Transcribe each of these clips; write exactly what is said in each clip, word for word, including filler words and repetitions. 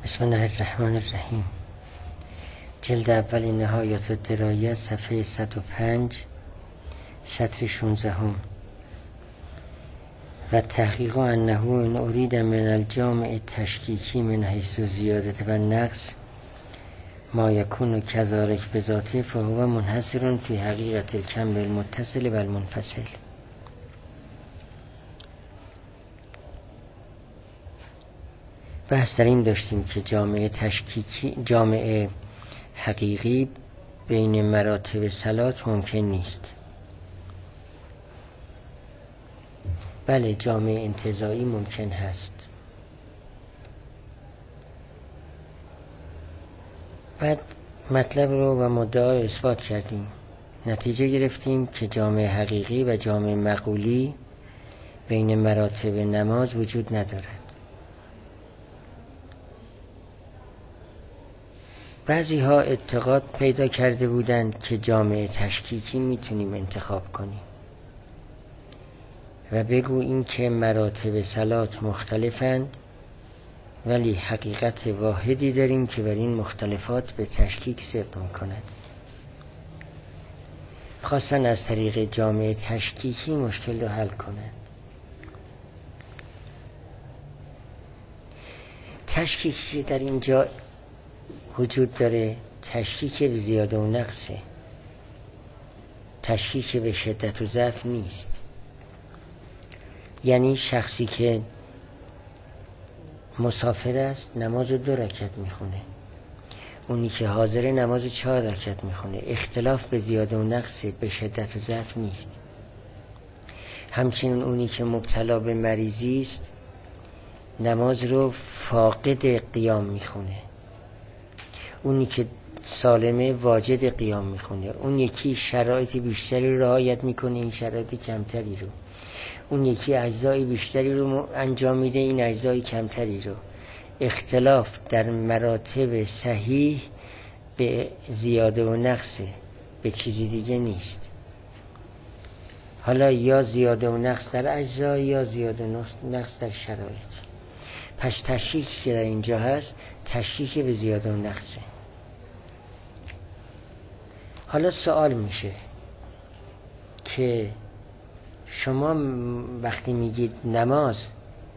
بسم الله الرحمن الرحیم. جلد اول نهایت الدرایه، صفحه صد و پنج، سطر شانزده. و تحقیق انه ان ارید من الجامع تشکیکی من حیث زیادت و نقص ما یکون کذالک بذاته فهو منحصر فی حقیقت الکم المتصل و المنفصل. بحث در این داشتیم که جامعه تشکیکی، جامعه حقیقی بین مراتب صلات ممکن نیست. بله، جامعه انتزاعی ممکن هست. بعد مطلب رو و مدعا رو اثبات کردیم. نتیجه گرفتیم که جامعه حقیقی و جامعه مقولی بین مراتب نماز وجود ندارد. بعضی ها اعتقاد پیدا کرده بودند که جامعه تشکیکی میتونیم انتخاب کنیم و بگو این که مراتب صلات مختلفند ولی حقیقت واحدی داریم که بر این مختلفات به تشکیک صدق میکند. خواستن از طریق جامعه تشکیکی مشکل رو حل کنند. تشکیکی در اینجا وجود داره، تشکیک به زیاده و نقصه، تشکیک به شدت و ضعف نیست. یعنی شخصی که مسافر است نماز دو رکعت میخونه، اونی که حاضر نماز چهار رکعت میخونه. اختلاف به زیاده و نقصه، به شدت و ضعف نیست. همچنین اونی که مبتلا به مریضی است نماز رو فاقد قیام میخونه، اونی که سالمه واجد قیام میخونه. اون یکی شرایط بیشتری رعایت میکنه، این شرایط کمتری رو. اون یکی اجزای بیشتری رو انجام میده، این اجزای کمتری رو. اختلاف در مراتب صحیح به زیاده و نقصه، به چیزی دیگه نیست. حالا یا زیاده و نقص در اجزا یا زیاده و نقص در شرایط. پس تشکیکی که در اینجا هست تشکیک به زیاده و نقصه. حالا سوال میشه که شما وقتی میگید نماز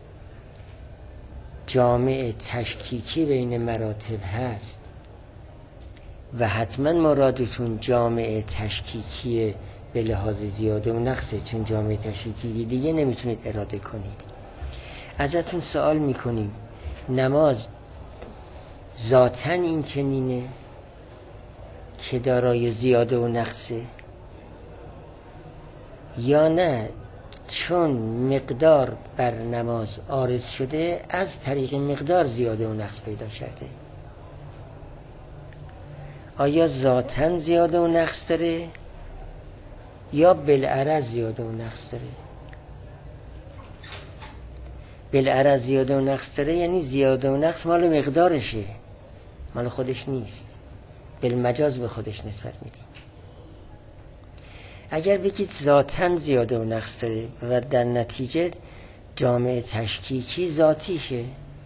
جامع تشکیکی بین مراتب هست و حتما مرادتون جامع تشکیکی به لحاظ زیاده و نقصه، چون جامع تشکیکی دیگه نمیتونید اراده کنید. ازتون سوال میکنیم نماز ذاتاً این چنینه که دارای زیاده و نقصه یا نه چون مقدار بر نماز عارض شده از طریق مقدار زیاده و نقص پیدا کرده؟ آیا ذاتاً زیاده و نقص داره یا بالعرض زیاده و نقص داره؟ بالعرض زیاده و نقص داره یعنی زیاده و نقص مال مقدارشه، مال خودش نیست، بالمجاز به خودش نسبت میدیم. اگر بگید ذاتاً زیاده و نقص داره و در نتیجه جامعه تشکیکی ذاتیشه،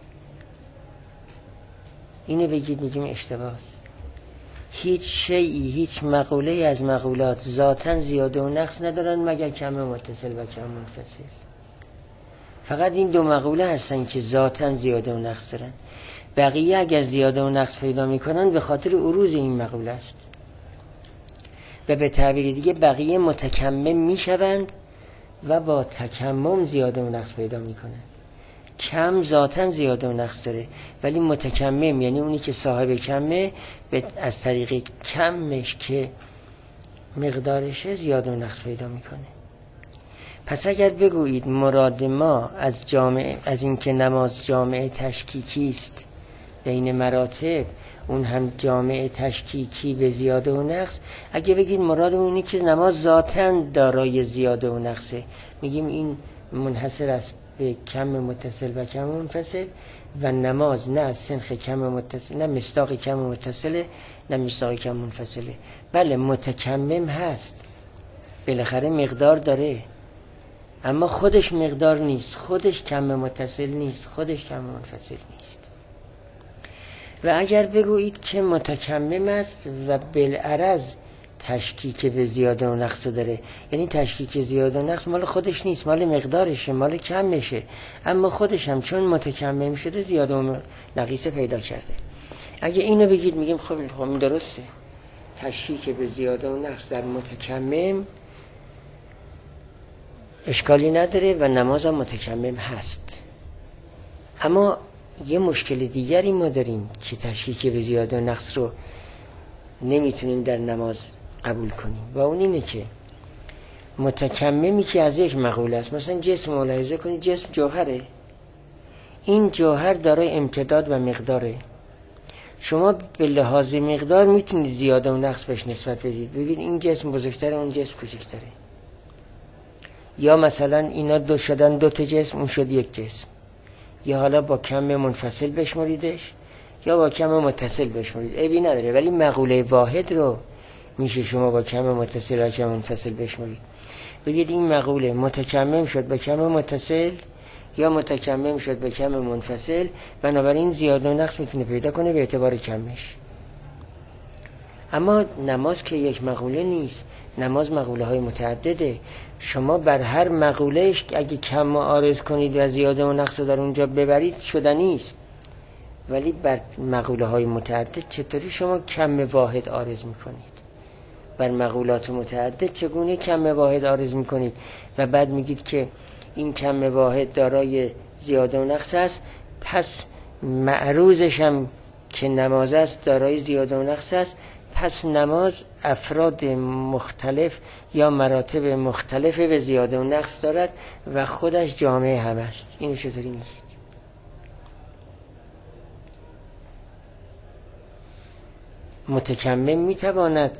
اینو بگید میگیم اشتباهه. هیچ شیئی، هیچ مقوله از مقولات ذاتاً زیاده و نقص ندارن مگر کم متصل و کم منفصل. فقط این دو مقوله هستن که ذاتاً زیاده و نقص دارن. بقیه اگر زیاده و نقص پیدا میکنن به خاطر عروض این مقوله است و به تعبیر دیگه بقیه متکمم میشوند و با تکمم زیاده و نقص پیدا میکنن. کم ذاتاً زیاده و نقص داره ولی متکمم یعنی اونی که صاحب کمه از طریق کمش که مقدارشه زیاده و نقص پیدا میکنه. پس اگر بگویید مراد ما از جامعه از این که نماز جامعه تشکیکی است بین مراتب، اون هم جامعه تشکیکی به زیاده و نقص، اگه بگید مراد اونی که نماز ذاتاً دارای زیاده و نقصه، میگیم این منحصر است به کم متصل و کم منفصل و نماز نه از سنخ کم متصل، نه مصداق کم متصله نه مصداق کم منفصله. بله متکمم هست، بالاخره مقدار داره، اما خودش مقدار نیست، خودش کم متصل نیست، خودش کم منفصل نیست. و اگر بگویید که متکمم است و بالعرض تشکیک به زیاده و نقص داره، یعنی تشکیک زیاده و نقص مال خودش نیست، مال مقدارشه، مال کمشه، اما خودش هم چون متکمم شده زیاده و نقیصه پیدا کرده. اگه اینو بگید میگیم خب خب درسته، تشکیک به زیاده و نقص در متکمم اشکالی نداره و نماز هم متکمم هست. اما یه مشکل دیگری ما داریم که تشکیک به زیاده و نقص رو نمیتونیم در نماز قبول کنیم و اون اینه که متکممی که از یک مقوله است، مثلا جسم ملاحظه کنید، جسم جوهره، این جوهر دارای امتداد و مقداره. شما به لحاظ مقدار میتونید زیاده و نقص بهش نسبت بدید، بگید این جسم بزرگتره اون جسم کوچکتره، یا مثلا اینا دو شدن دو تا جسم اون شد یک جسم، یا حالا با کم منفصل بشماریدش یا با کم متصل بشمارید، عیبی نداره، ولی مقوله واحد رو میشه شما با کم متصل یا کم منفصل بشمارید. بگید این مقوله متکمم شد به کم متصل یا متکمم شد به کم منفصل، بنابراین زیاده و نقص میتونه پیدا کنه به اعتبار کمش. اما نماز که یک مقوله نیست، نماز مقوله های متعدده. شما بر هر مقولهش اگه کم عارض کنید و زیاده و نقص در اونجا ببرید شدنی است، ولی بر مقوله های متعدد چطوری شما کم واحد عارض میکنید؟ بر مقولات متعدد چگونه کم واحد عارض میکنید و بعد میگید که این کم واحد دارای زیاده و نقص است، پس معروضش هم که نماز است دارای زیاده و نقص است، پس نماز افراد مختلف یا مراتب مختلف به زیاده و نقص دارد و خودش جامعه هم است. اینو چطوری میگید؟ متکمم میتواند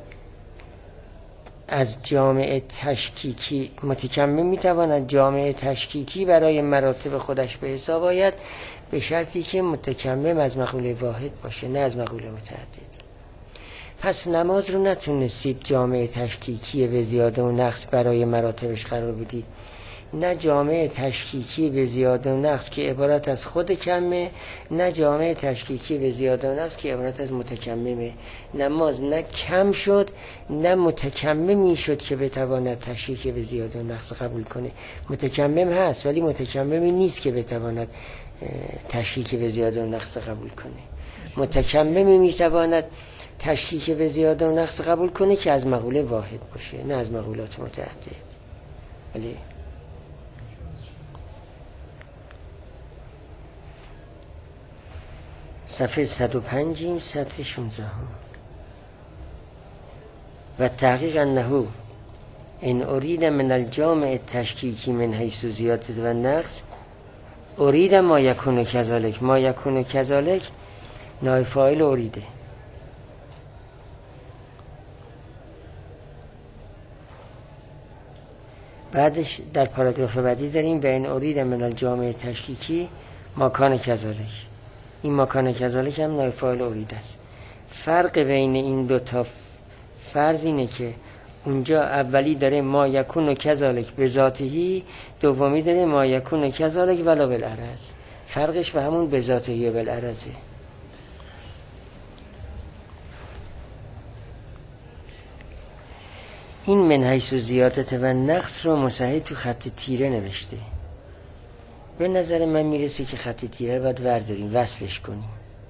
از جامعه تشکیکی متکمم میتواند جامعه تشکیکی برای مراتب خودش به حساب آید، به شرطی که متکمم از مقوله واحد باشه نه از مقوله متعدد. پس نماز رو نتونستید جامعه تشکیکی به زیاده و نقص برای مراتبش قرار بدید، نه جامعه تشکیکی به زیاده و نقص که عبارت از خود کمه، نه جامعه تشکیکی به زیاده و نقص که عبارت از متکممه. نماز نه کم شد نه متکممی شد که بتواند تشکیک به زیاده و نقص قبول کنه. متکمم هست ولی متکممی نیست که بتواند تشکیک به زیاده و نقص قبول کنه. متکممی میتواند تشکیک به زیاده و نقص قبول کنه که از مقوله واحد باشه نه از مقولات متعدد. ولی صفحه صد و پنج سطر شانزده و تحقیق انه ان ارید من الجامع تشکیکی من حیث زیادت و نقص ارید ما یکون کذالک. ما یکون کذالک نائب فاعل اریده. بعدش در پاراگراف بعدی داریم به این ارید من الجامع تشکیکی ماکان کذالک. این ماکان کذالک هم نائب فاعل ارید است. فرق بین این دو تا فرض اینه که اونجا اولی داره ما یکون و کذالک به ذاتهی، دومی داره ما یکون و کذالک ولا بالعرض. فرقش به همون به ذاتهی و بالعرضه. این من حیث زیادت و نقص رو مصحح تو خط تیره نوشته. به نظر من میرسه که خط تیره رو باید ورداریم وصلش کنیم.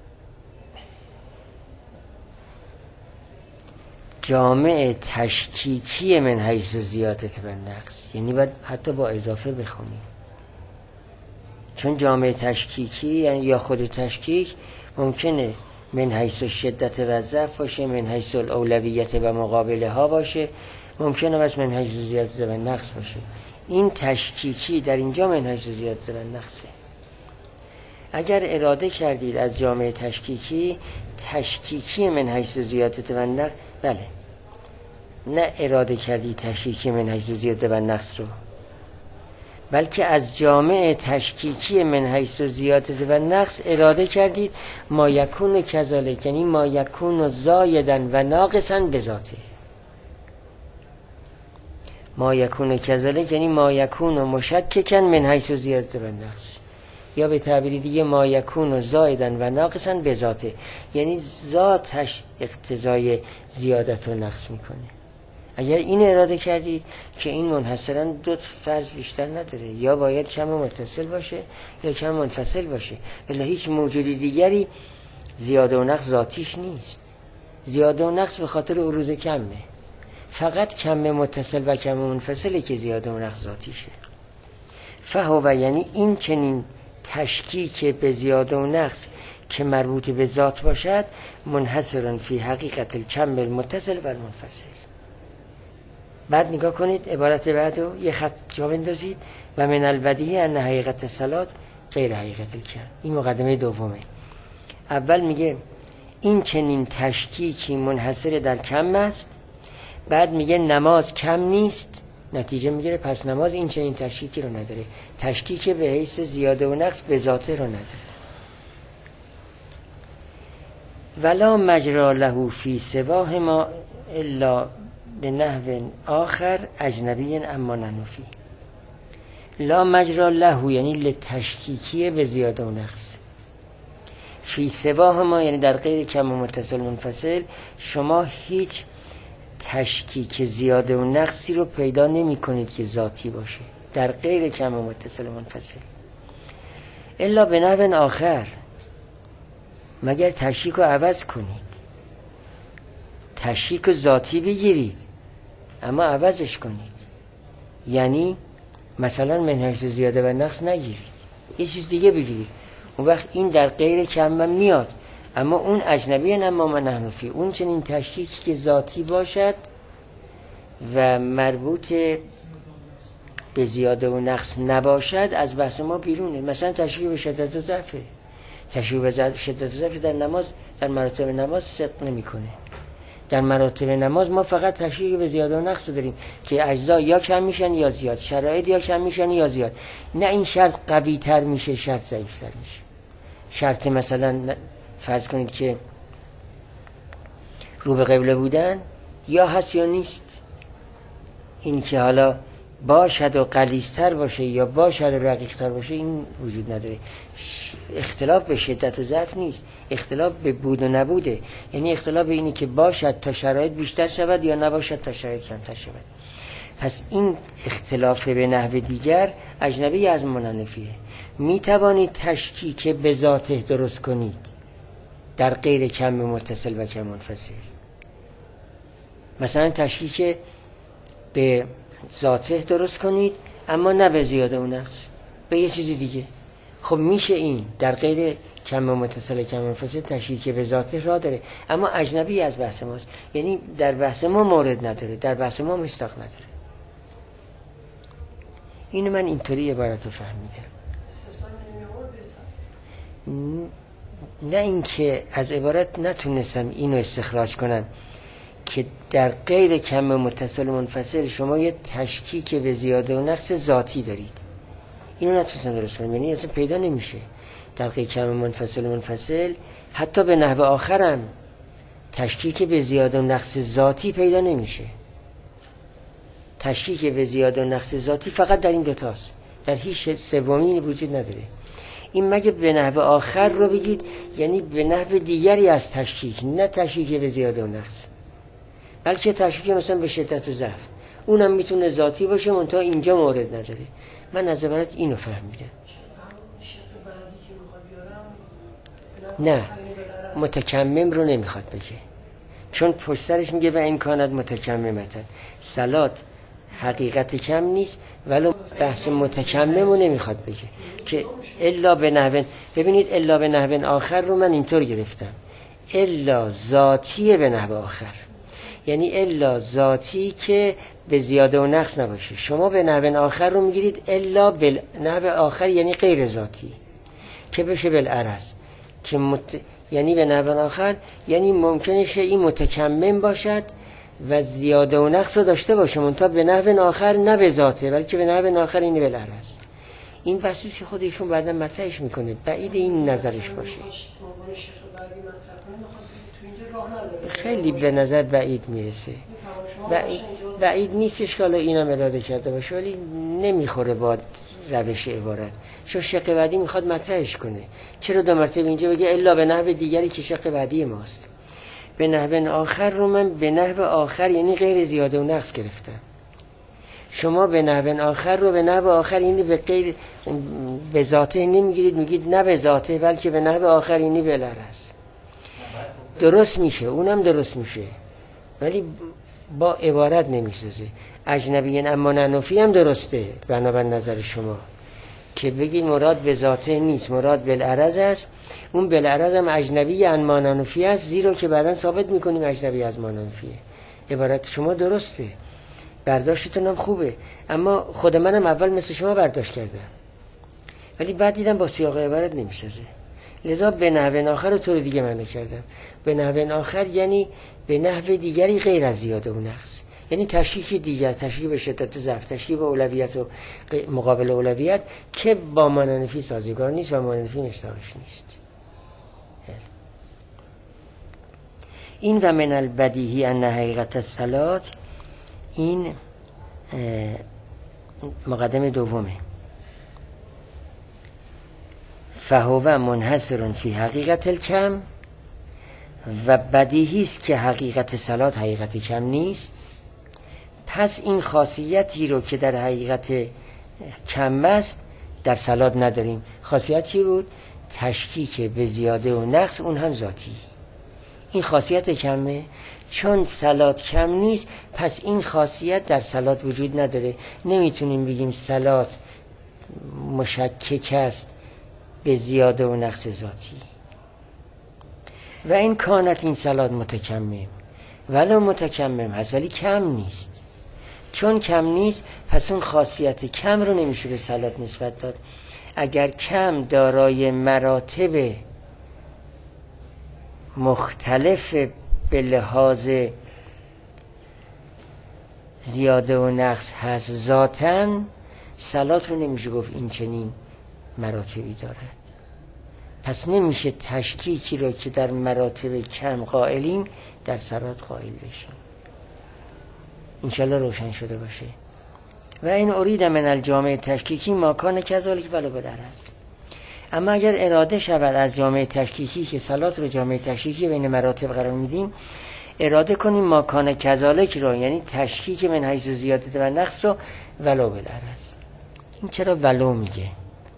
جامع تشکیکی من حیث زیادت و نقص، یعنی باید حتی با اضافه بخونیم، چون جامع تشکیکی یا خود تشکیک ممکنه من حیث شدت و ضعف باشه، من حیث الاولویت و مقابله ها باشه، ممکنه بس من حیث زیادت و نقص باشه. این تشکیکی در اینجا من حیث زیادت و نقصه. اگر اراده کردید از جامعه تشکیکی تشکیکی من حیث زیادت و نقص، بله، نه اراده کردید تشکیکی من حیث زیادت و نقص رو، بلکه از جامع تشکیکی من حیث زیادت و نقص اراده کردید ما یکون کذالک، یعنی ما یکون زایدن و ناقصا به ذاته. ما یکون کذالک یعنی ما یکون مشککن من حیث زیادت و نقص، یا به تعبیر دیگه ما یکون و زایدن و ناقصن به ذاته، یعنی ذاتش اقتضای زیادت و نقص میکنه. اگر این اراده کردید که این منحصرا دو فرض بیشتر نداره، یا باید کم متصل باشه یا کم منفصل باشه، ولی هیچ موجودی دیگری زیاده و نقص ذاتیش نیست. زیاده و نقص به خاطر عروض کمه، فقط کم متصل و کم منفصله که زیاده و نقص ذاتیشه. فهو یعنی این چنین تشکیک به زیاده و نقص که مربوط به ذات باشد منحصر فی حقیقت الکم المتصل و المنفصل. بعد نگاه کنید عبارت بعدو یه خط جا بندازید. و من البدیهی ان حقیقت الصلاة غیر حقیقت الکم. این مقدمه دومه. اول میگه این چنین تشکیکی منحصر در کم است، بعد میگه نماز کم نیست، نتیجه میگیره پس نماز این چنین تشکیکی رو نداره، تشکیک به حیث زیاده و نقص به ذاته رو نداره. ولا مجرا له فی سواه ما الا به نحو آخر اجنبی اما ننفی. لا مجرا له یعنی لتشکیکی به زیاده و نقص. فی سواه ما یعنی در غیر کم و متصل منفصل شما هیچ تشکیک زیاده و نقصی رو پیدا نمی کنید که ذاتی باشه در غیر کم و متصل منفصل. الا به نحو آخر، مگر تشکیک رو عوض کنید، تشکیک ذاتی بگیرید اما عوضش کنید، یعنی مثلا منهج زیاده و نقص نگیرید، یه چیز دیگه بگیرید، اون وقت این در غیر کم میاد، اما اون اجنبی اما من نحنفی، اون چنین تشکیکی که ذاتی باشد و مربوط به زیاده و نقص نباشد از بحث ما بیرونه. مثلا تشکیک به شدت و ضعف، تشکیک به شدت و ضعف در نماز در مراتب نماز صدق نمیکنه. در مراتب نماز ما فقط تشکیک به زیاده و نقص داریم که اجزا یا کم میشن یا زیاد، شرایط یا کم میشن یا زیاد، نه این شرط قوی تر میشه شرط ضعیف تر میشه. شرط مثلا فرض کنید که رو به قبله بودن یا هست یا نیست، این که حالا باشد و غلیظ‌تر باشه یا باشد و رقیق‌تر باشه این وجود نداره. اختلاف به شدت و ضعف نیست، اختلاف به بود و نبوده، یعنی اختلاف به اینی که باشد تا شرایط بیشتر شود یا نباشد تا شرایط کمتر شود. پس این اختلاف به نحو دیگر اجنبی از مننفیه. می توانید تشکیک به ذاته درست کنید در غیر کم متصل و کم منفصل. مثلا تشکیک به ذاته درست کنید اما نه به زیاده و نقص، به یه چیزی دیگه. خب میشه این در غیر کم متصل کم منفصل تشکیک به ذاته را داره، اما اجنبی از بحث ماست، یعنی در بحث ما مورد نداره، در بحث ما مصداق نداره. اینو من اینطوری عبارت رو فهمیدم. نه اینکه از عبارت نتونستم اینو استخراج کنم که در غیر کم متصل و منفصل شما یه تشکیک به زیاده و نقص ذاتی دارید، اینو نتونستم درست کنم، یعنی اصلا پیدا نمیشه در غیر کم منفصل و منفصل. حتی به نحو آخرم تشکیک به زیاده و نقص ذاتی پیدا نمیشه. تشکیک به زیاده و نقص ذاتی فقط در این دوتاست، در هیچ سومی وجود نداره. این مگه به نحو آخر رو بگید یعنی به نحو دیگری از تشکیک، نه تشکیک به زیاده و نقص، بلکه تشکیک مثلا به شدت و ضعف، اونم میتونه ذاتی باشه منتها اینجا مورد نداره. من از عبارت اینو فهمیدم. نه متکمم رو نمیخواد بگه، چون پشت سرش میگه و این کانت متکممتن، صلات حقیقت کم نیست ولو بحث متکمم رو نمیخواد بگه که الا به نحو. ببینید الا به نحو آخر رو من اینطور گرفتم، الا ذاتی به نحو آخر، یعنی الا ذاتی که به زیاده و نقص نباشه. شما به نحو آخر رو میگیرید الا به نحو آخر یعنی غیر ذاتی که بشه بالعرض که مت... یعنی به نحو آخر یعنی ممکنه شه این متکمم باشد و زیاده و نقص رو داشته باشه منتها به نحو آخر نه به ذاته بلکه به نحو آخر اینی بالعرض. این بحثی که خودشون بعدا مطرحش میکنه، بعید این نظرش باشه، خیلی به نظر بعید میرسه. بعید, بعید نیستش که حالا اینم اراده کرده باشه ولی نمیخوره با روش عبارت. چون شق بعدی میخواد مطرحش کنه. چرا دو مرتبه اینجا بگه الا به نحو دیگری که شق بعدی ماست؟ به نحو آخر رو من به نحو آخر یعنی غیر زیاده و نقص گرفتم. شما به نحو آخر رو به نحو آخر یعنی به غیر به ذاته نمیگیرید، میگید نه به ذاته بلکه به نحو آخر یعنی بالعرض. درست میشه، اونم درست میشه، ولی با عبارت نمیسازه. اجنبیین اما ننفی هم درسته بنابر نظر شما که بگید مراد به ذاته نیست، مراد بالعرض است. اون بالعرض هم اجنبی اما ننفی است، زیرا که بعداً ثابت میکنیم اجنبی از ما ننفیه. عبارت شما درسته، برداشتتون هم خوبه، اما خود منم اول مثل شما برداشت کردم ولی بعد دیدم با سیاق عبارت نمیسازه، لذا به نحو آخر رو طور دیگه معنی کردم. به نحو آخر یعنی به نحو دیگری غیر از زیاده و نقص، یعنی تشکیک دیگر، تشکیک به شدت ضعف، تشکیک به اولویت و مقابل اولویت که با ماننفی سازگار نیست و ماننفی مستاقش نیست. این و من البدیهی ان حقیقت الصلاة، این مقدمه دومه. فهو منحصر فی حقیقت الکم، و بدیهی است که حقیقت صلات حقیقت کم نیست. پس این خاصیتی رو که در حقیقت کم است در صلات نداریم. خاصیت چی بود؟ تشکیک به زیاده و نقص، اون هم ذاتی. این خاصیت کمه، چون صلات کم نیست پس این خاصیت در صلات وجود نداره. نمیتونیم بگیم صلات مشکک است به زیاده و نقص ذاتی. و این کانت این صلات متکمم، ولو متکمم هست ولی کم نیست. چون کم نیست پس اون خاصیت کم رو نمیشه به صلات نسبت داد. اگر کم دارای مراتب مختلف به لحاظ زیاده و نقص هست ذاتاً، صلات رو نمیشه گفت این چنین مراتبی دارد. پس نمیشه تشکیکی رو که در مراتب کم قائلیم در صلات قائل بشیم. انشالله روشن شده باشه. و این ارید من الجامع تشکیکی ماکان کذالک ولو بالعرض. اما اگر اراده شود از جامع تشکیکی که صلات رو جامع تشکیکی بین مراتب قرار میدیم، اراده کنیم ماکان کذالک رو، یعنی تشکیک من حیث زیادت و نقص رو ولو بالعرض. این چرا ولو میگه؟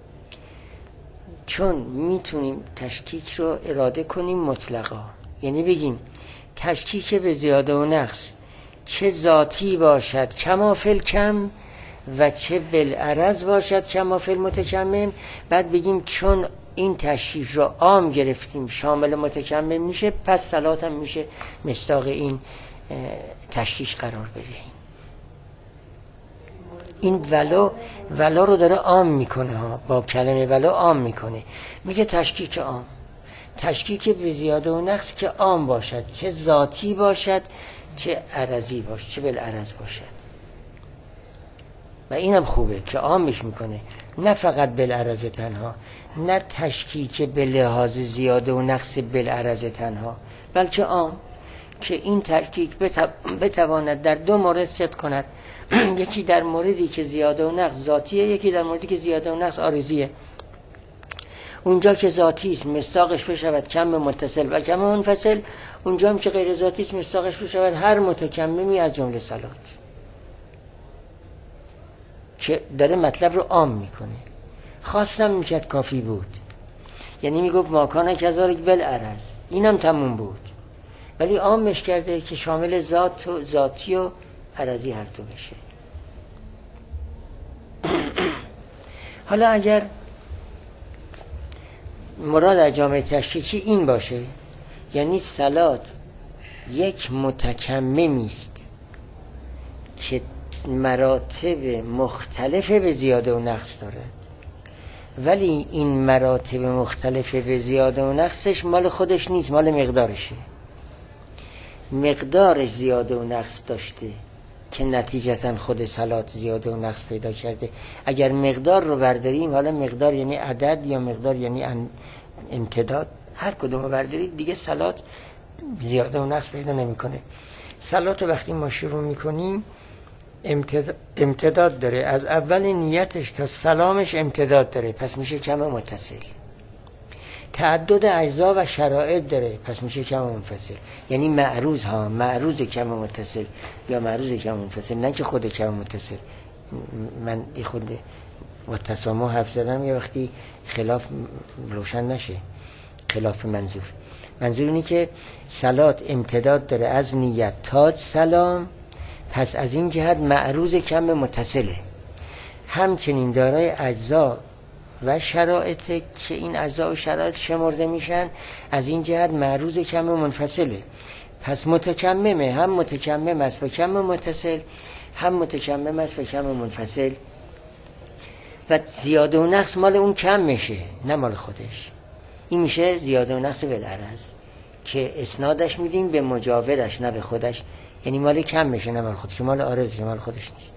چون میتونیم تشکیک رو اراده کنیم مطلقا، یعنی بگیم تشکیک به زیاده و نقص چه ذاتی باشد کما فی الکم و چه بالعرض باشد کما فی المتکمم. بعد بگیم چون این تشکیک رو عام گرفتیم شامل متکمم میشه، پس صلات هم میشه مصداق این تشکیک قرار بدهیم. این ولو ولو رو داره عام میکنه ها، با کلمه ولو عام میکنه، میگه تشکیک عام، تشکیک به زیاده و نقص که عام باشد، چه ذاتی باشد چه عرضی باشد، چه بالعرض باشد. و اینم خوبه که عامش میکنه، نه فقط بالعرض تنها، نه تشکیک به لحاظ زیاده و نقص بالعرض تنها، بلکه عام که این تشکیک بتواند در دو مورد صدق کند. یکی در موردی که زیاده و نقص ذاتیه، یکی در موردی که زیاده و نقص عارضیه. اونجا که ذاتی است مصداقش بشود کم متصل و کم منفصل، اونجا هم که غیر ذاتی است مصداقش بشود هر متکممی از جمله صلات. که داره مطلب رو عام میکنه. خاصم میکرد کافی بود، یعنی میگفت ماکانه کذالک بالعرض، اینم تموم بود، ولی عامش کرده که شامل ذات و ذاتی و عرضی هر دو بشه. حالا اگر مراد از جامع تشکیکی این باشه، یعنی صلات یک متکممی است که مراتب مختلف به زیاده و نقص دارد، ولی این مراتب مختلف به زیاده و نقصش مال خودش نیست، مال مقدارشه. مقدارش زیاده و نقص داشته که نتیجتا خود صلات زیاده و نقص پیدا کرده. اگر مقدار رو برداریم، حالا مقدار یعنی عدد یا مقدار یعنی امتداد، هر کدوم رو بردارید دیگه صلات زیاده و نقص پیدا نمیکنه. صلات رو وقتی ما شروع میکنیم امتداد داره، از اول نیتش تا سلامش امتداد داره، پس میشه کم متصل. تعدد اجزا و شرایط داره، پس میشه کم منفصل. یعنی معروض ها، معروض کم متصل یا معروض کم منفصل، نه که خود کم متصل. من این خود با تسامح حرف زدم یه وقتی خلاف روشن نشه، خلاف منظور. منظور اینه که صلات امتداد داره از نیت تا سلام، پس از این جهت معروض کم متصله. همچنین دارای اجزا و شرایط که این اجزا و شرایط شمرده میشن، از این جهت معروض کم منفصله. پس متکممه، هم متکمم است و کم متصل، هم متکمم است و کم منفصل. و زیاده و نقص مال اون کم میشه، نه مال خودش. این میشه زیاده و نقص بالعرض که اسنادش میدیم به مجاورش نه به خودش. یعنی مال کم میشه نه مال خودش، مال عارض مال خودش نیست.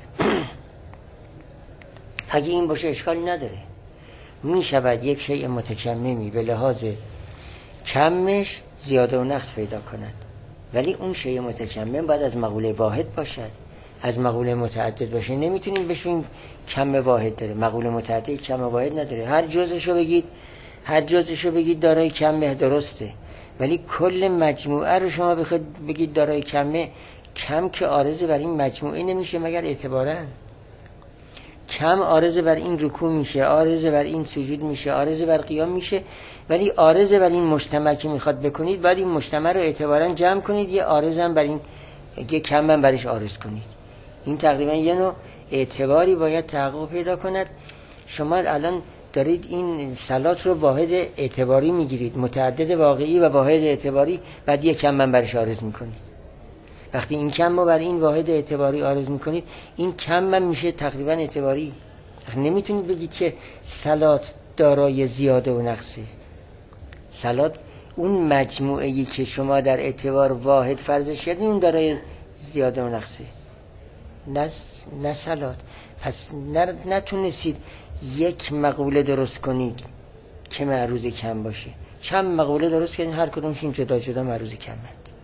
اگه این باشه اشکالی نداره. میشود یک شیء متکممی به لحاظ کمش زیاده و نقص پیدا کند، ولی اون شیء متکمم باید از مقوله واحد باشد، از مقوله متعدد باشه. نمیتونیم بشیم کم واحد داره، مقوله متعدد کم واحد نداره. هر جزشو بگید هر جزشو بگید دارای کمه، درسته، ولی کل مجموعه رو شما بخواید بگید دارای کمه، کم که عارض بر این مجموعه نمیشه مگر اعتباراً. کم عارض بر این رکوع میشه، عارض بر این سجود میشه، عارض بر قیام میشه، ولی عارض بر این مجتمع که میخواد بکنید باید این مجتمع رو اعتباراً جمع کنید، یه عارض هم بر این، یه کم هم برش عارض کنید. این تقریبا یه نوع اعتباری باید تحقق پیدا کند. شما الان دارید این صلات رو واحد اعتباری میگیرید، متعدد واقعی و واحد اعتباری، بعد یک کم من برش عارض میکنید. وقتی این کم رو بر این واحد اعتباری عارض میکنید، این کم من میشه تقریبا اعتباری. نمیتونید بگید که صلات دارای زیاده و نقصه. صلات اون مجموعه‌ای که شما در اعتبار واحد فرضش کردید اون دارای زیاده و نقصه، نه نه صلات. پس نتونستید یک مقوله درست کنید که معروض کم باشه. چند مقوله درست کردین، هر کدومشون جدا جدا معروض کمند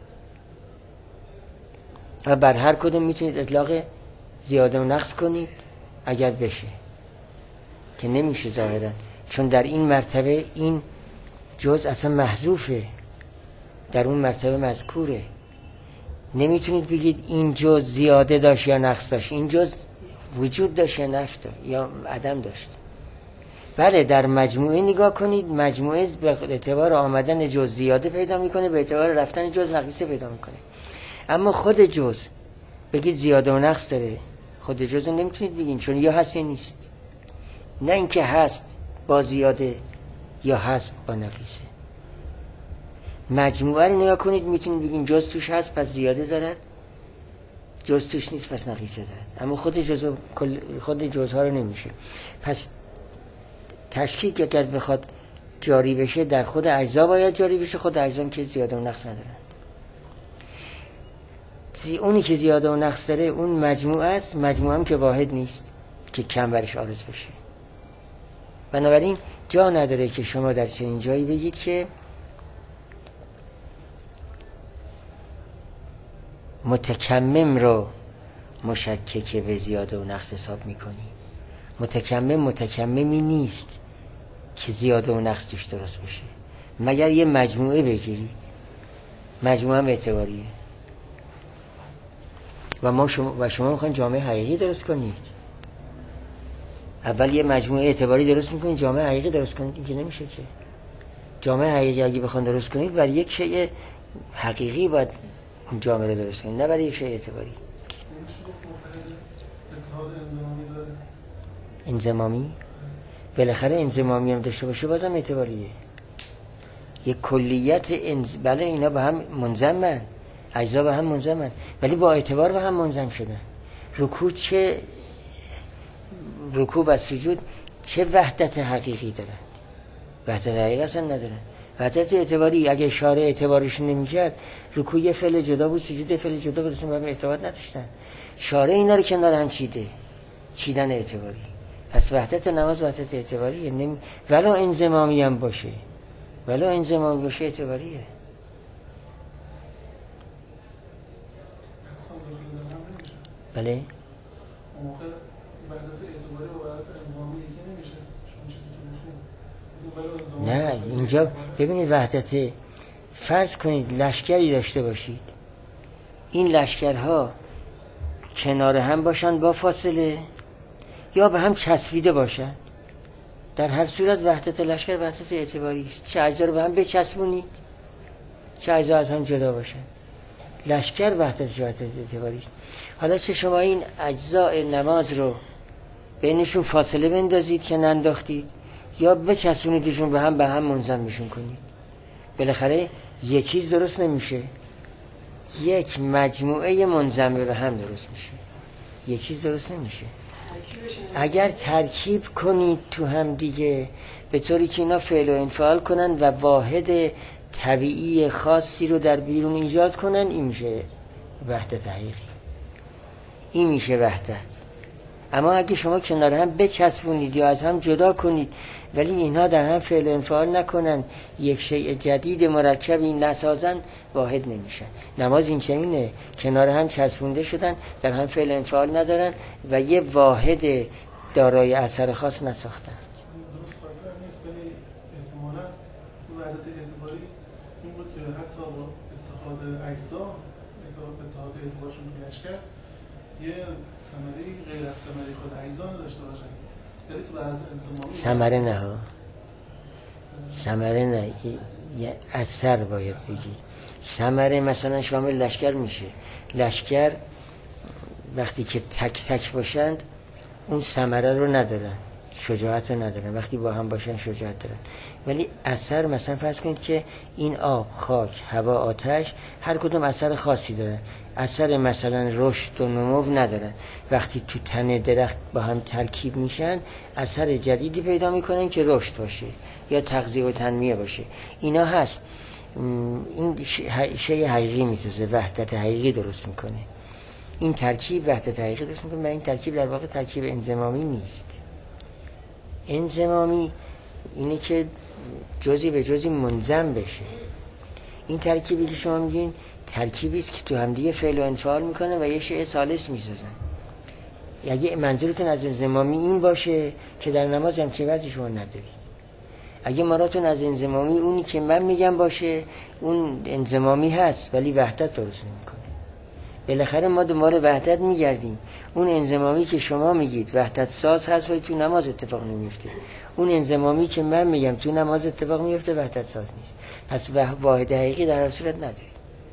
و بر هر کدوم میتونید اطلاق زیاده و نقص کنید اگر بشه، که نمیشه ظاهرا، چون در این مرتبه این جزء اصلا محذوفه، در اون مرتبه مذکوره. نمیتونید بگید این جزء زیاده داشت یا نقص داشت، این جزء وجود داشت یا نفت یا عدم داشت. بله در مجموعه نگاه کنید، مجموعه به اعتبار آمدن جزء زیاده پیدا میکنه، به اعتبار رفتن جزء نقیصه پیدا میکنه. اما خود جزء بگید زیاده و نقص داره، خود جزء نمیتونید بگید، چون یا هست یا نیست. نه اینکه هست با زیاده یا هست با نقیصه. مجموعه رو نگاه کنید، میتونید بگید جزء توش هست پس زیاده دارد، جزء توش نیست پس نقیصه دارد. اما خود جزء خود جزء ها رو نمیشه. پس تشکیک اگر بخواد جاری بشه در خود اجزا باید جاری بشه، خود اجزا که زیاده و نقص ندارن. اونی که زیاده و نقص داره اون مجموعه است، مجموعه هم که واحد نیست که کم برش عارض بشه. بنابراین جا نداره که شما در چنین جایی بگید که متکمم رو مشکک به زیاده و نقص حساب میکنی. متکمم متکممی نیست که زیاده و نقص توش درست بشه، مگر یه مجموعه بگیرید، مجموعه هم اعتباریه. و ما شما و شما میخواین جامعه حقیقی درست کنید، اول یه مجموعه اعتباری درست میکنید، جامعه حقیقی درست کنید. این که نمیشه که. جامعه حقیقی اگه بخواید درست کنید بر یک شیء حقیقی باید اون جامعه رو درست کنید، نه برای یک شیء اعتباری. انضمامی بالاخره انضمامی هم داشته باشه بازم اعتباریه. یک کلیت انز... بله اینا به هم منضمن، اجزا به هم منضمن، ولی با اعتبار به هم منضم شدن. رکوع چه رکوع و سجود چه وحدت حقیقی دارن؟ وحدت حقیقی اصلا ندارن. وحدت اعتباری اگه شارع اعتبارش نمی‌کرد، رکوع یه فعل جدا بود، سجود یه فعل جدا بود، اصلا به هم ارتباط نداشتن. شارع اینا رو کنار هم چیده، چیدن اعتباری. پس وحدت نماز وحدت اعتباریه، نمی... ولو انضمامی هم باشه، ولو انضمامی باشه اعتباریه. بله اون موقع وحدت اعتباری و وحدت انضمامی یکی نمیشه. شما چیزی که میگید نه اینجا ببینید وحدت، فرض کنید لشکری داشته باشید، این لشکرها کنار هم باشن با فاصله یا به هم چسبیده باشن، در هر صورت وحدت لشکر وحدت اعتباری است. چه اجزا رو به هم بچسبونید، چه اجزا از هم جدا باشن، لشکر وحدت وحدت اعتباری است. حالا چه شما این اجزاء نماز رو بینشون فاصله بندازید که ننداختید، یا بچسبونیدشون به هم به هم منضمشون کنید، بالاخره یه چیز درست نمیشه، یک مجموعه منضم به هم درست میشه، یه چیز درست نمیشه. اگر ترکیب کنید تو هم دیگه به طوری که اینا فعل و انفعال کنن و واحد طبیعی خاصی رو در بیرون ایجاد کنن، این میشه وحدت حقیقی، این میشه وحدت. اما اگه شما کنار هم بچسبونید یا از هم جدا کنید ولی اینها در هم فعل و انفعال نکنن، یک شیء جدید مرکبی نسازن، واحد نمیشن. نماز این چنینه، کنار هم چسبونده شدن، در هم فعل و انفعال ندارن و یه واحد دارای اثر خاص نساختن. درست فکر نیست، ولی احتمالاً وحدت اعتباری این بود که حتی با اتحاد اجزا، اتحاد اعتبارشون به لشکر، یه ثمره غیر از ثمره خود اجزا نداشته باشن. یعنی تو وحدت انضمامی ثمره نه ها، ثمره نه، یه اثر باید بگید. ثمره مثلا شامل لشکر میشه، لشکر وقتی که تک تک باشند اون ثمره رو ندارن، شجاعت رو ندارن، وقتی با هم باشن شجاعت دارن. ولی اثر مثلا فرض کنید که این آب، خاک، هوا، آتش هر کدوم اثر خاصی دارن، اثر مثلا رشد و نمو ندارن. وقتی تو تن درخت با هم ترکیب میشن اثر جدیدی پیدا میکنن که رشد باشه یا تغذیه و تنمیه باشه. اینا هست، این شیء حقیقی میسازه، وحدت حقیقی درست میکنه. این ترکیب وحدت حقیقی درست میکنه و این ترکیب در واقع ترکیب انضمامی نیست. انضمامی اینه که جزئی به جزئی منضم بشه. این ترکیبی که شما میگین ترکیبی است که تو همدیگه فعل و انفعال میکنه و یه شیء ثالث میسازن. اگه منظورتون از انضمامی این باشه که در نماز هم چه وضعی شما ندارید، اگه مراتون از انضمامی اونی که من میگم باشه، اون انضمامی هست ولی وحدت درست نمیکنه. بالاخره ما دنبال وحدت میگردیم. اون انضمامی که شما میگید وحدت ساز هست ولی تو نماز اتفاق نمیفته، اون انضمامی که من میگم تو نماز اتفاق میفته وحدت ساز نیست. پس واحد حقیقی در هر صورت نداری.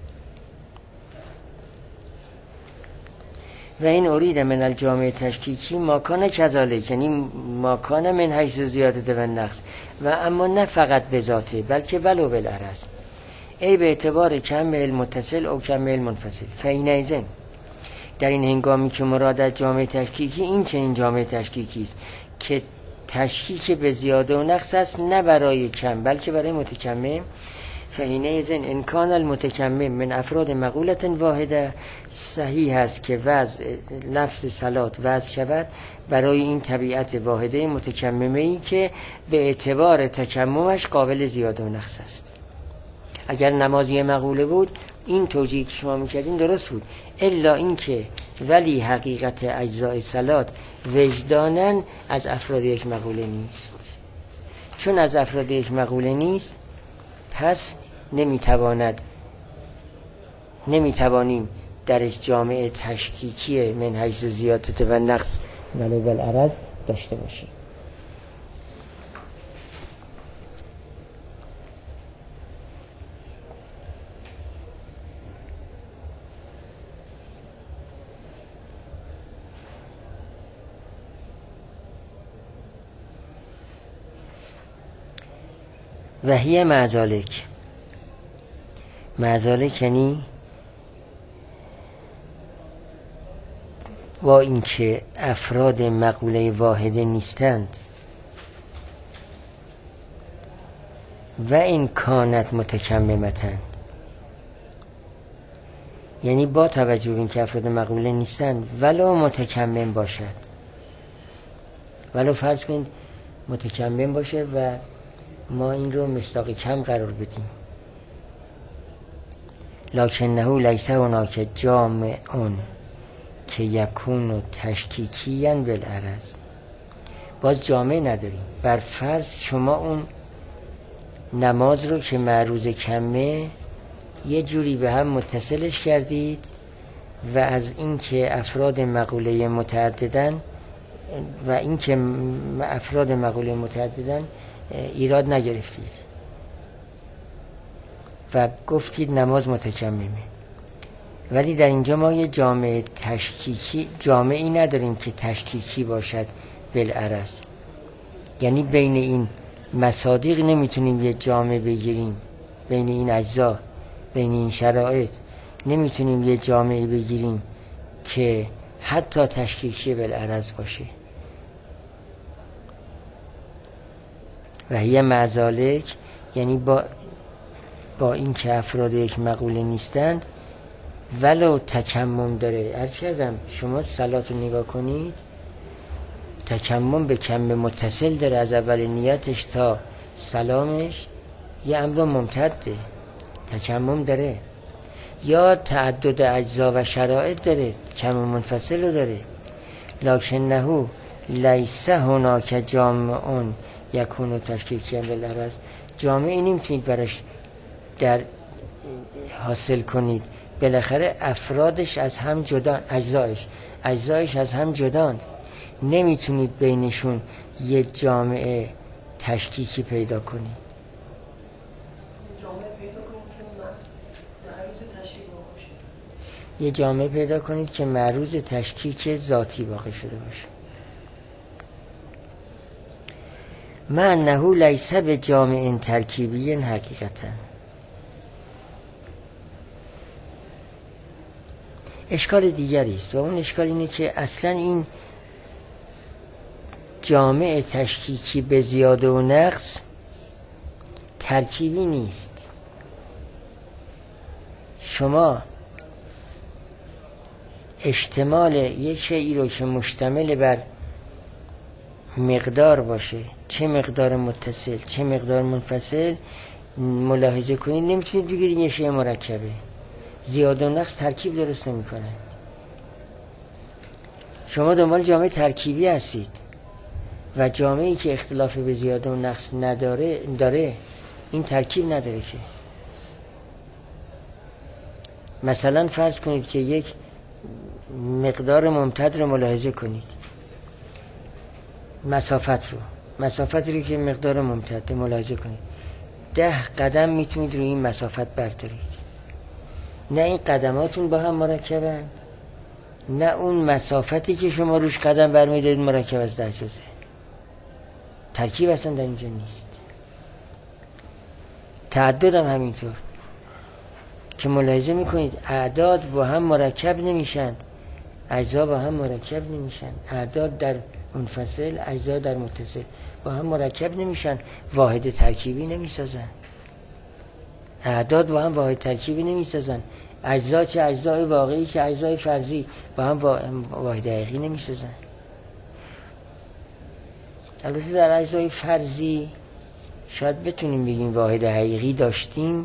و این ارید من الجامع تشکیکی ماکان کذالک، یعنی ماکان من حیث زیادت و نقص، و اما نه فقط به ذاته بلکه ولو بالعرض، ای به اعتبار کمل متصل او کمل منفصل. فینئذ در این هنگامی که مراد از جامع تشکیکی این چنین جامع تشکیکی است که تشکیک به زیاده و نقص است، نه برای کم بلکه برای متکمم. فینئذ ان کان المتکمم من افراد مقولت واحده، صحیح است که وضع لفظ صلات وضع شود برای این طبیعت واحده متکممه ای که به اعتبار تکممش قابل زیاده و نقص است. اگر نمازی مقوله بود این توجیهی که شما میکردین درست بود، الا این که ولی حقیقت اجزای صلات وجدانن از افراد یک مقوله نیست. چون از افراد یک مقوله نیست پس نمیتواند نمیتوانیم درش جامعه تشکیکی من حیث زیادت و نقص ولو بالعرض داشته باشیم. و هی معذالک، معذالک یعنی با اینکه افراد مقوله واحده نیستند و این کانت متکممتن، یعنی با توجه به اینکه افراد مقوله نیستند ولو متکمم باشد، ولو فرض کنید متکمم باشه و ما این رو مصداق کم قرار بدیم، لکنه لیس هناک جامعون که یکون و تشکیکیاً بالعرض. باز جامعه نداریم. بر فرض شما اون نماز رو که معروض کمه یه جوری به هم متصلش کردید و از این که افراد مقوله متعددن و این که افراد مقوله متعددن ایراد نگرفتید و گفتید نماز متکممه. ولی در اینجا ما یه جامعه تشکیکی جامعی نداریم که تشکیکی باشد بالعرض، یعنی بین این مصادیق نمیتونیم یه جامعه بگیریم، بین این اجزا، بین این شرایط نمیتونیم یه جامعه بگیریم که حتی تشکیکی بالعرض باشه. و هی معذالک، یعنی با با این که افراد یک مقوله نیستند ولو تکمم داره. عرض کردم شما صلات رو نگاه کنید، تکمم به کم متصل داره، از اول نیتش تا سلامش یه امر ممتده، تکمم داره. یا تعدد اجزا و شرایط داره، کم منفصل رو داره. لکنه لیس هناک جامعون یکون و تشکیکی بالعرض. جامعی نمیتونید براش در حاصل کنید، بالاخره افرادش از هم جدان، اجزایش اجزایش از هم جدان، نمیتونید بینشون یه جامعه تشکیکی پیدا کنید. جامعه پیدا کنید که معروض تشکیک باشه. یه جامعه پیدا کنید که معروض تشکیک ذاتی واقع شده باشه. من نهو لیس به جامع ترکیبی حقیقتا. اشکال دیگری است و اون اشکال اینه که اصلا این جامع تشکیکی به زیاده و نقص ترکیبی نیست. شما اشتمال یه شیئی رو که مشتمل بر مقدار باشه، چه مقدار متصل چه مقدار منفصل، ملاحظه کنید نمیتونید بگیرید یه شیء مرکبه. زیاده و نقص ترکیب درست نمیکنه. شما دنبال جامعه ترکیبی هستید و جامعه‌ای که اختلاف به زیاده و نقص نداره داره این ترکیب نداره که. مثلا فرض کنید که یک مقدار ممتد رو ملاحظه کنید، مسافت رو مسافت رو که مقدار ممتد ملاحظه کنید، ده قدم میتونید روی این مسافت بردارید. نه این قدماتون با هم مرکبن، نه اون مسافتی که شما روش قدم برمیدارید مرکب از ده جزه. ترکیب اصلا در اینجا نیست. تعدد هم همینطور که ملاحظه میکنید اعداد با هم مرکب نمیشن، اجزا با هم مرکب نمیشن، اعداد در منفصل اجزا در متصل با هم مرکب نمیشن، واحد ترکیبی نمیسازن. اعداد با هم واحد ترکیبی نمیسازن، اجزا چه اجزای واقعی چه اجزای فرضی با هم واحد حقیقی نمیسازن. البته در اجزای فرضی شاید بتونیم بگیم واحد حقیقی داشتیم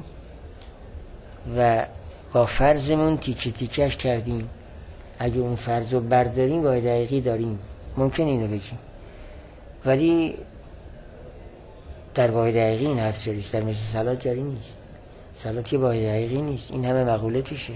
و با فرضمون تیکه تیکش کردیم، اگه اون فرض رو برداریم واحد حقیقی داریم، ممکن اینو بگیم. ولی در واحد حقیقی این حرف جاریست، در مثل صلات جاری نیست. صلات که واحد حقیقی نیست، این همه مقوله توشه.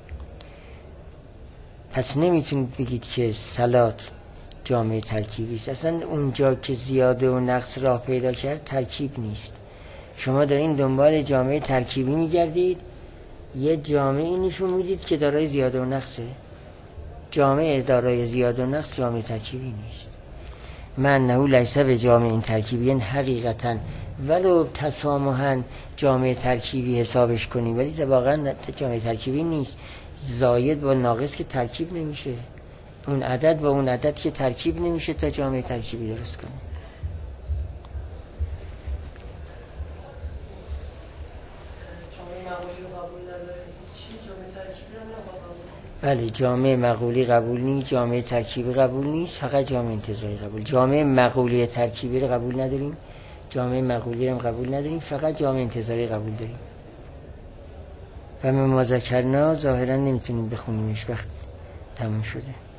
پس نمیتونید بگید که صلات جامعه ترکیبی است. اصلا اونجا که زیاده و نقص راه پیدا کرد ترکیب نیست. شما دارین دنبال جامعه ترکیبی میگردید، یه جامعه نشون میدید که دارای زیاده و نقصه. جامعه دارای زیاده و نقص جامعه ترکیبی نیست. من نهو لیس به جامعه ترکیبی حقیقتا ولو تسامحاً جامعه ترکیبی حسابش کنیم، ولی واقعا جامعه ترکیبی نیست. زاید با ناقص که ترکیب نمیشه، اون عدد با اون عدد که ترکیب نمیشه تا جامعه ترکیبی درست کنه. بله جامعه مقولی قبول نیست، جامعه ترکیبی قبول نیست، فقط جامعه انتزاعی قبول. جامعه مقولی ترکیبی رو قبول نداریم، جامعه مقولی رو قبول نداریم، فقط جامعه انتزاعی قبول داریم. و ما ذکرنا ظاهرا نمیتونیم بخونیمش، وقت تموم شده.